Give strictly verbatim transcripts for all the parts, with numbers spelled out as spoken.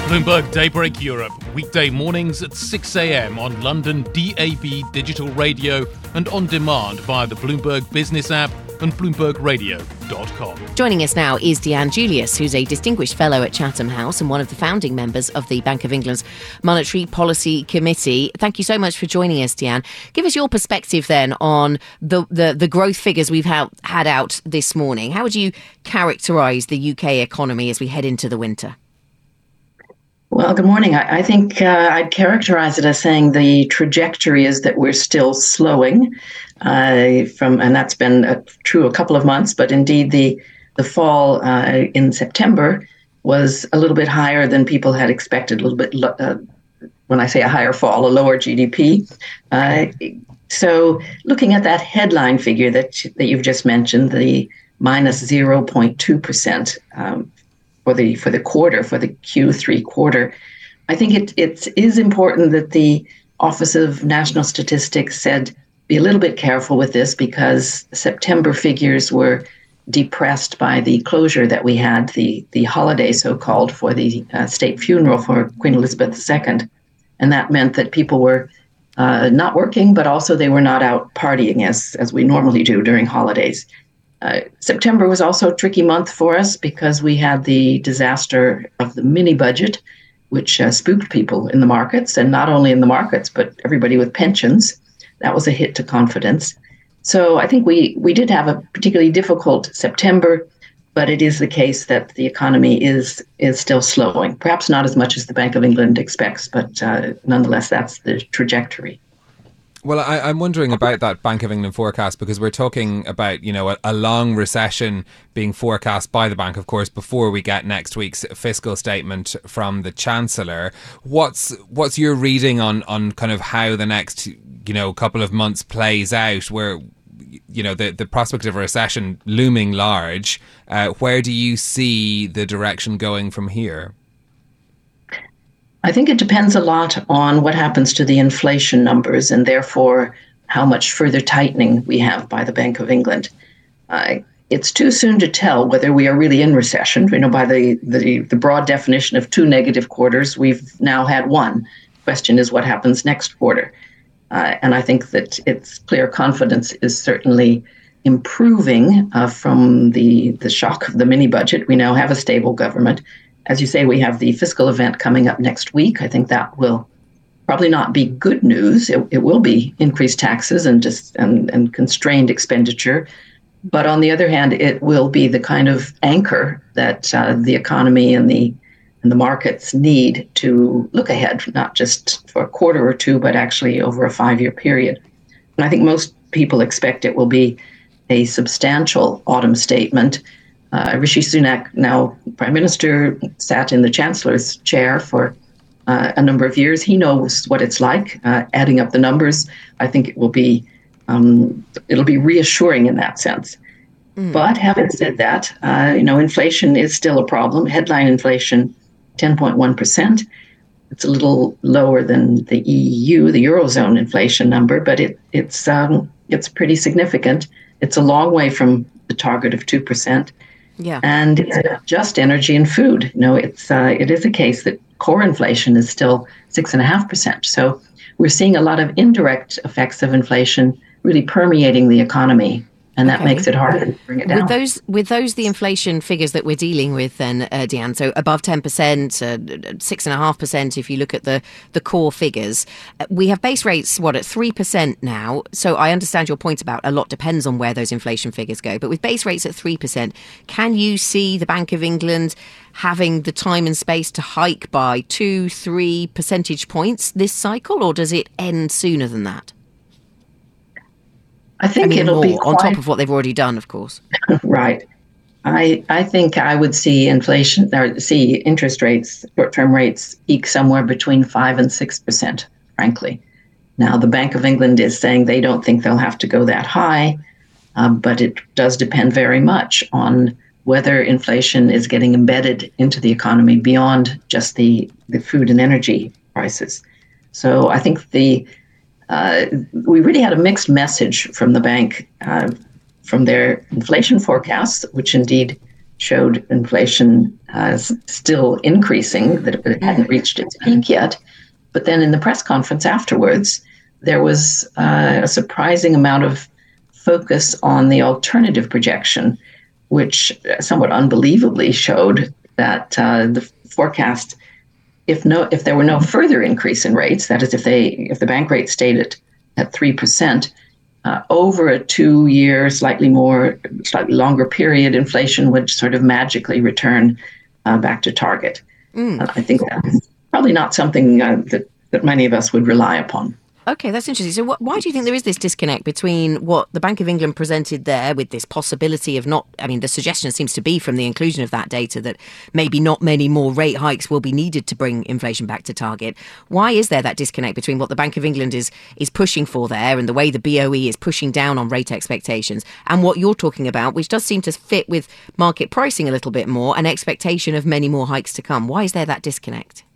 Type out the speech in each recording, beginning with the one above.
Bloomberg Daybreak Europe, weekday mornings at six a.m. on London D A B digital radio and on demand via the Bloomberg Business app and bloomberg radio dot com. Joining us now is Deanne Julius, who's a distinguished fellow at Chatham House and one of the founding members of the Bank of England's Monetary Policy Committee. Thank you so much for joining us, Deanne. Give us your perspective then on the, the, the growth figures we've ha- had out this morning. How would you characterise the U K economy as we head into the winter? Well, good morning. I, I think uh, I'd characterize it as saying the trajectory is that we're still slowing uh, from, and that's been uh, true a couple of months, but indeed the the fall uh, in September was a little bit higher than people had expected, a little bit, lo- uh, when I say a higher fall, a lower G D P. Uh, so looking at that headline figure that, that you've just mentioned, the minus zero point two percent, um, for the for the quarter, for the Q three quarter, I think it it is important that the Office of National Statistics said be a little bit careful with this because September figures were depressed by the closure that we had, the the holiday so-called for the uh, state funeral for Queen Elizabeth the Second. And that meant that people were uh, not working, but also they were not out partying as, as we normally do during holidays. Uh, September was also a tricky month for us because we had the disaster of the mini budget, which uh, spooked people in the markets, and not only in the markets, but everybody with pensions. That was a hit to confidence. So I think we, we did have a particularly difficult September, but it is the case that the economy is is still slowing. Perhaps not as much as the Bank of England expects, but uh, nonetheless, that's the trajectory. Well, I, I'm wondering about that Bank of England forecast because we're talking about, you know, a, a long recession being forecast by the bank, of course, before we get next week's fiscal statement from the Chancellor. What's what's your reading on, on kind of how the next, you know, couple of months plays out where, you know, the, the prospect of a recession looming large? Uh, where do you see the direction going from here? I think it depends a lot on what happens to the inflation numbers and therefore how much further tightening we have by the Bank of England. Uh, it's too soon to tell whether we are really in recession. You know, by the, the, the broad definition of two negative quarters, we've now had one. The question is what happens next quarter. Uh, and I think that it's clear confidence is certainly improving uh, from the, the shock of the mini budget. We now have a stable government. As you say, we have the fiscal event coming up next week. I think that will probably not be good news. It, it will be increased taxes and just and, and constrained expenditure. But on the other hand, it will be the kind of anchor that uh, the economy and the and the markets need to look ahead, not just for a quarter or two, but actually over a five-year period. And I think most people expect it will be a substantial autumn statement. Uh, Rishi Sunak, now Prime Minister, sat in the Chancellor's chair for uh, a number of years. He knows what it's like, uh, adding up the numbers. I think it will be um, it'll be reassuring in that sense. Mm. But having said that, uh, you know, inflation is still a problem. Headline inflation, ten point one percent. It's a little lower than the E U, the Eurozone inflation number, but it it's um, it's pretty significant. It's a long way from the target of two percent. Yeah. And it's not just energy and food. You know, it's uh, it is a case that core inflation is still six and a half percent. So we're seeing a lot of indirect effects of inflation really permeating the economy. And that okay. makes it harder to bring it down. With those, with those, the inflation figures that we're dealing with then, uh, Deanne, so above ten percent, uh, six point five percent if you look at the, the core figures. Uh, we have base rates, what, at three percent now. So I understand your point about a lot depends on where those inflation figures go. But with base rates at three percent, can you see the Bank of England having the time and space to hike by two, three percentage points this cycle, or does it end sooner than that? I think I mean, it'll more, be quite, on top of what they've already done, of course. Right. I I think I would see inflation or see interest rates, short-term rates, peak somewhere between five and six percent. Frankly, now the Bank of England is saying they don't think they'll have to go that high, uh, but it does depend very much on whether inflation is getting embedded into the economy beyond just the the food and energy prices. So I think the Uh, we really had a mixed message from the bank, uh, from their inflation forecasts, which indeed showed inflation uh, still increasing, that it hadn't reached its peak yet. But then in the press conference afterwards, there was uh, a surprising amount of focus on the alternative projection, which somewhat unbelievably showed that uh, the forecast, if no, if there were no further increase in rates, that is, if they, if the bank rate stayed at at three percent, uh, over a two-year, slightly more, slightly longer period, inflation would sort of magically return uh, back to target. Mm. Uh, I think that's probably not something uh, that that many of us would rely upon. Okay, that's interesting. So wh- why do you think there is this disconnect between what the Bank of England presented there with this possibility of not, I mean, the suggestion seems to be from the inclusion of that data that maybe not many more rate hikes will be needed to bring inflation back to target. Why is there that disconnect between what the Bank of England is is pushing for there and the way the B O E is pushing down on rate expectations and what you're talking about, which does seem to fit with market pricing a little bit more, an expectation of many more hikes to come? Why is there that disconnect?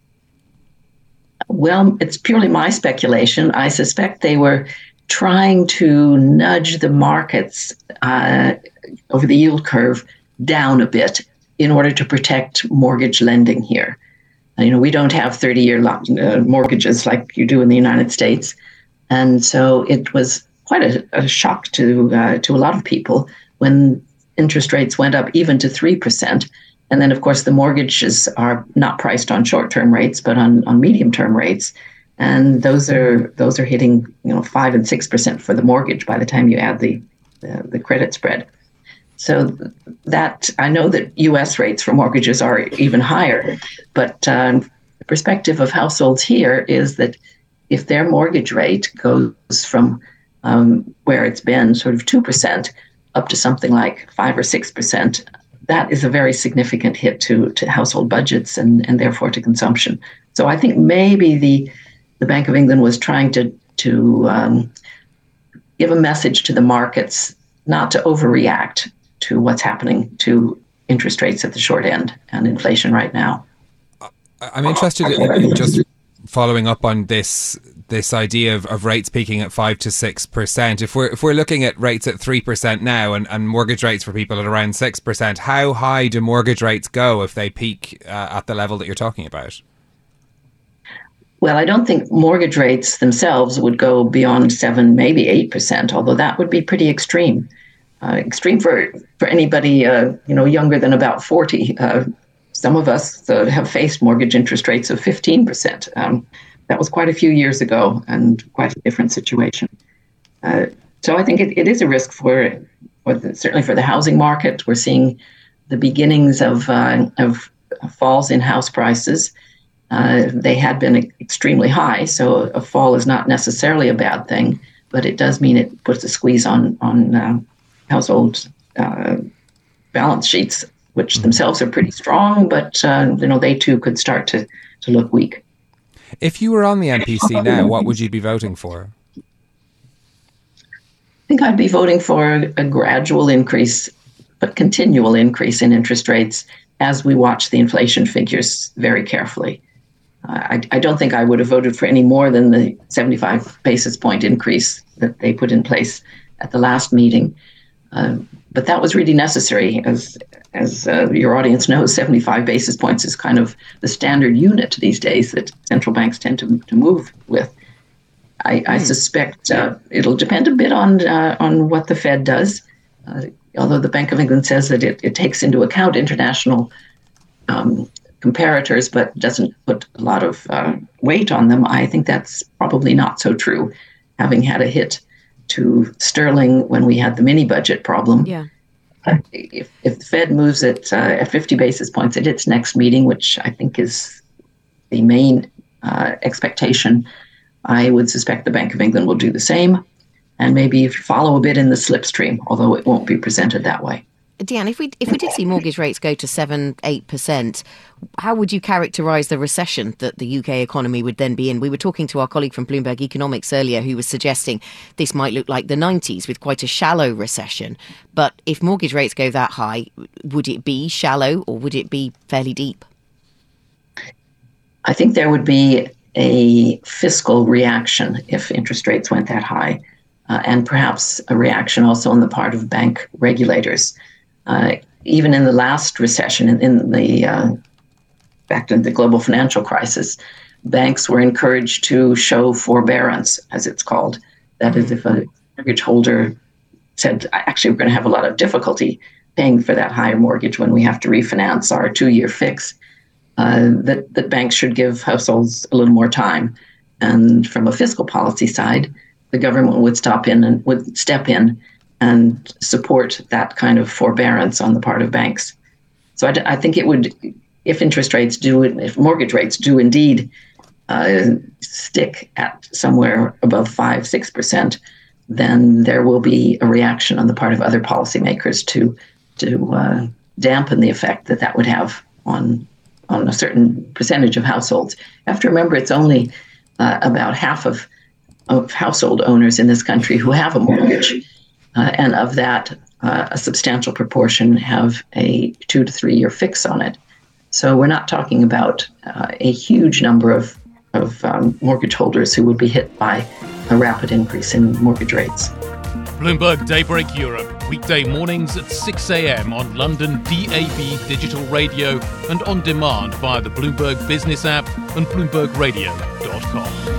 Well, it's purely my speculation. I suspect they were trying to nudge the markets uh, over the yield curve down a bit in order to protect mortgage lending here. And, you know, we don't have thirty-year uh, mortgages like you do in the United States. And so it was quite a, a shock to uh, to a lot of people when interest rates went up even to three percent. And then, of course, the mortgages are not priced on short-term rates, but on, on medium-term rates. And those are those are hitting, you know, five and six percent for the mortgage by the time you add the, the, the credit spread. So that, I know that U S rates for mortgages are even higher, but um, the perspective of households here is that if their mortgage rate goes from um, where it's been, sort of two percent, up to something like five or six percent, that is a very significant hit to, to household budgets and, and therefore to consumption. So I think maybe the the Bank of England was trying to to um, give a message to the markets not to overreact to what's happening to interest rates at the short end and inflation right now. I'm interested in just following up on this this idea of, of rates peaking at five to six percent. If we're if we're looking at rates at three percent now and, and mortgage rates for people at around six percent, how high do mortgage rates go if they peak uh, at the level that you're talking about? Well, I don't think mortgage rates themselves would go beyond seven, maybe eight percent, although that would be pretty extreme. Uh, extreme for for anybody uh, you know younger than about forty. Uh, some of us uh, have faced mortgage interest rates of fifteen percent. Um, That was quite a few years ago and quite a different situation. Uh, so I think it, it is a risk for, for the, certainly for the housing market. We're seeing the beginnings of uh, of falls in house prices. Uh, they had been extremely high, so a fall is not necessarily a bad thing, but it does mean it puts a squeeze on on uh, household uh, balance sheets, which themselves are pretty strong, but uh, you know they too could start to to look weak. If you were on the M P C now, what would you be voting for? I think I'd be voting for a gradual increase, but continual increase in interest rates as we watch the inflation figures very carefully. Uh, I, I don't think I would have voted for any more than the seventy-five basis point increase that they put in place at the last meeting. Uh, but that was really necessary. As as uh, your audience knows, seventy-five basis points is kind of the standard unit these days that central banks tend to, to move with. I, I suspect uh, it'll depend a bit on uh, on what the Fed does. Uh, although the Bank of England says that it, it takes into account international um, comparators, but doesn't put a lot of uh, weight on them, I think that's probably not so true, having had a hit to sterling when we had the mini budget problem. Yeah. Uh, if, if the Fed moves it uh, at fifty basis points at its next meeting, which I think is the main uh, expectation, I would suspect the Bank of England will do the same, and maybe follow a bit in the slipstream, although it won't be presented that way. Deanne, if we if we did see mortgage rates go to seven, eight percent, how would you characterise the recession that the U K economy would then be in? We were talking to our colleague from Bloomberg Economics earlier who was suggesting this might look like the nineties with quite a shallow recession. But if mortgage rates go that high, would it be shallow or would it be fairly deep? I think there would be a fiscal reaction if interest rates went that high, uh, and perhaps a reaction also on the part of bank regulators. Uh, even in the last recession, in, in the uh, back in the global financial crisis, banks were encouraged to show forbearance, as it's called. That is, if a mortgage holder said, actually, we're going to have a lot of difficulty paying for that higher mortgage when we have to refinance our two-year fix, uh, that, that banks should give households a little more time. And from a fiscal policy side, the government would stop in and would step in and support that kind of forbearance on the part of banks. So I, I think it would, if interest rates do, if mortgage rates do indeed uh, stick at somewhere above five, six percent, then there will be a reaction on the part of other policymakers to to uh, dampen the effect that that would have on on a certain percentage of households. You have to remember, it's only uh, about half of of household owners in this country who have a mortgage, uh, and of that, uh, a substantial proportion have a two to three year fix on it. So we're not talking about uh, a huge number of of um, mortgage holders who would be hit by a rapid increase in mortgage rates. Bloomberg Daybreak Europe, weekday mornings at six a.m. on London D A B digital radio and on demand via the Bloomberg Business app and bloomberg radio dot com.